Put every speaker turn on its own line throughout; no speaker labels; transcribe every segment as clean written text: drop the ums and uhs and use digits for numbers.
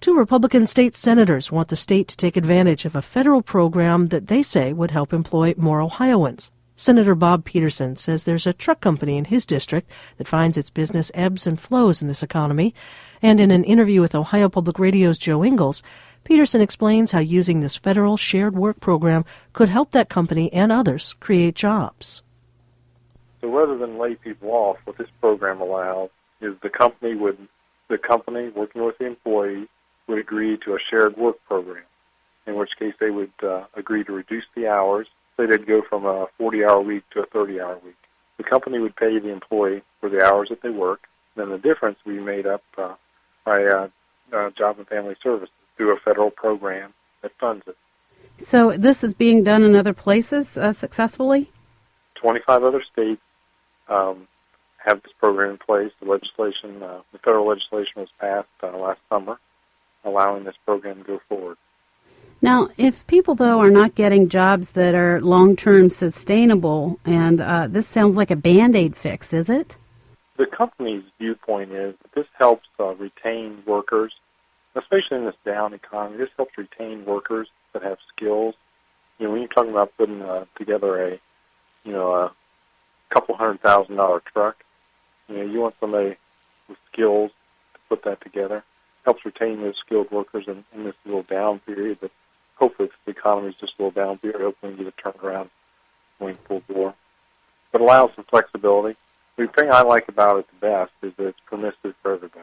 Two Republican state senators want the state to take advantage of a federal program that they say would help employ more Ohioans. Senator Bob Peterson says there's a truck company in his district that finds its business ebbs and flows in this economy. And in an interview with Ohio Public Radio's Joe Ingles, Peterson explains how using this federal shared work program could help that company and others create jobs.
So rather than lay people off, what this program allows is the company working with the employee would agree to a shared work program, in which case they would agree to reduce the hours. Say they'd go from a 40-hour week to a 30-hour week. The company would pay the employee for the hours that they work. Then the difference would be made up by Job and Family Services through a federal program that funds it.
So this is being done in other places successfully?
25 other states have this program in place. The federal legislation was passed last summer, allowing this program to go forward.
Now, if people, though, are not getting jobs that are long-term sustainable, and this sounds like a Band-Aid fix, is it?
The company's viewpoint is that this helps retain workers, especially in this down economy. This helps retain workers that have skills. When you're talking about putting together a couple $100,000 truck, you want somebody with skills to put that together. Helps retain those skilled workers in this little down period, but hopefully if the economy is just a little down period, hopefully we get a turnaround going full bore. But allows some flexibility. The thing I like about it the best is that it's permissive for everybody.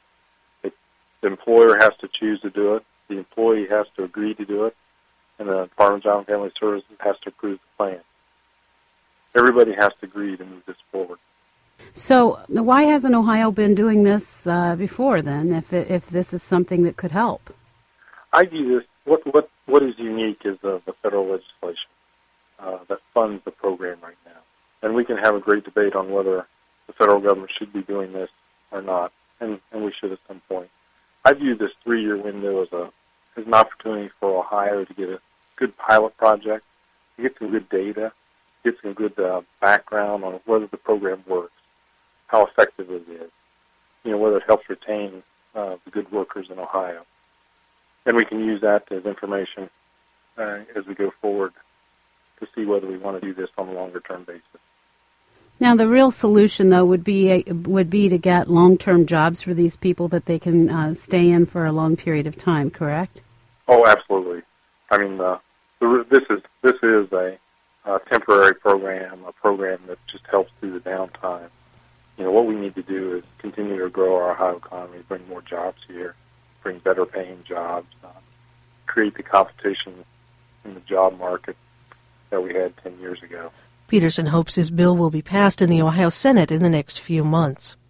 The employer has to choose to do it, the employee has to agree to do it, and the Department of Job and Family Services has to approve the plan. Everybody has to agree to move this forward.
So why hasn't Ohio been doing this before then, if this is something that could help?
I view this, what is unique is the federal legislation that funds the program right now. And we can have a great debate on whether the federal government should be doing this or not, and we should at some point. I view this 3-year window as an opportunity for Ohio to get a good pilot project, to get some good data, get some good background on whether the program works, how effective it is, whether it helps retain the good workers in Ohio. And we can use that as information as we go forward to see whether we want to do this on a longer-term basis.
Now, the real solution, though, would be to get long-term jobs for these people that they can stay in for a long period of time. Correct?
Oh, absolutely. I mean, this is a temporary program, a program that just helps through the downtime. What we need to do is continue to grow our Ohio economy, bring more jobs here, bring better-paying jobs, create the competition in the job market that we had 10 years ago.
Peterson hopes his bill will be passed in the Ohio Senate in the next few months.